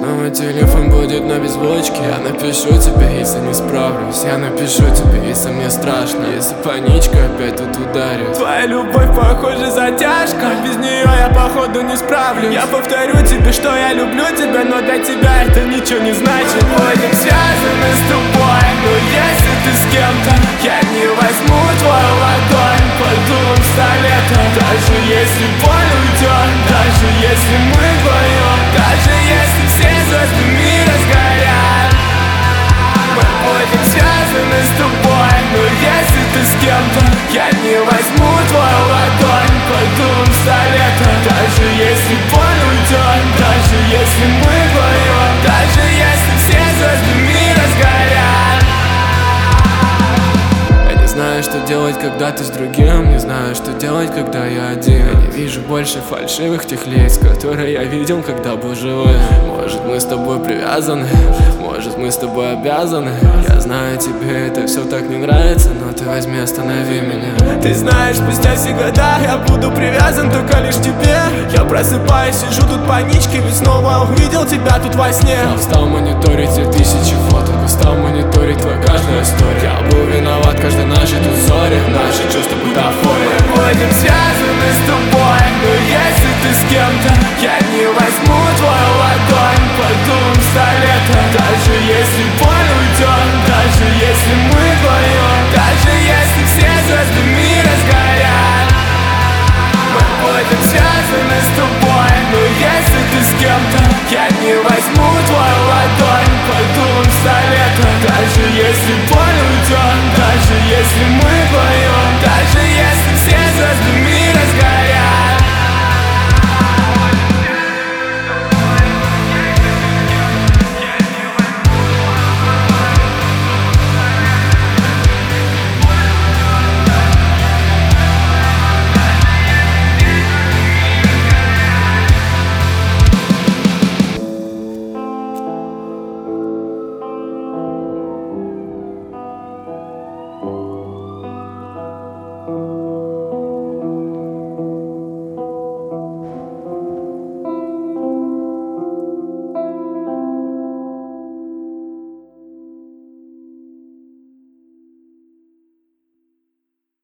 Снова телефон будет на беззвучке. Я напишу тебе, если не справлюсь. Я напишу тебе, если мне страшно. Если паничка опять тут ударит. Твоя любовь, похоже, затяжка. Без нее я походу не справлюсь. Я повторю тебе, что я люблю тебя, но для тебя это ничего не значит. Будем связаны с тобой, но если ты с кем-то, я не возьму твою ладонь под дулом пистолета. Даже если боль уйдет, даже если мы вдвоем, даже если все звезды мира сгорят, мы будем связаны с тобой. Но если ты с кем-то, я не возьму твою ладонь под дулом пистолета. Даже если боль уйдет, даже если мы вдвоем, даже если все звезды мира сгорят. Я не знаю, что делать, когда ты с другим. Не знаю, что делать, когда я один. Я не вижу больше фальшивых тех лиц, которые я видел, когда был живым. Может, мы с тобой привязаны, может, мы с тобой обязаны. Я знаю, тебе это все так не нравится, но ты возьми, останови меня. Ты знаешь, спустя все года я буду привязан только лишь к тебе. Я просыпаюсь, сижу тут панички, ведь снова увидел тебя тут во сне. Я устал мониторить все тысячи фоток, устал мониторить твою каждую историю. Я был виноват в каждой нашей тут ссоре, наши чувства бутафория. Мы будем связаны с тобой, но если ты с кем-то, я не возьму твою ладонь под дулом пистолета. Даже если боль уйдет, даже если мы вдвоем, даже если все звезды мира сгорят, мы будем связаны с тобой. Но если ты с кем-то, я не возьму твою ладонь под дулом пистолета. Даже если боль уйдет, даже если мы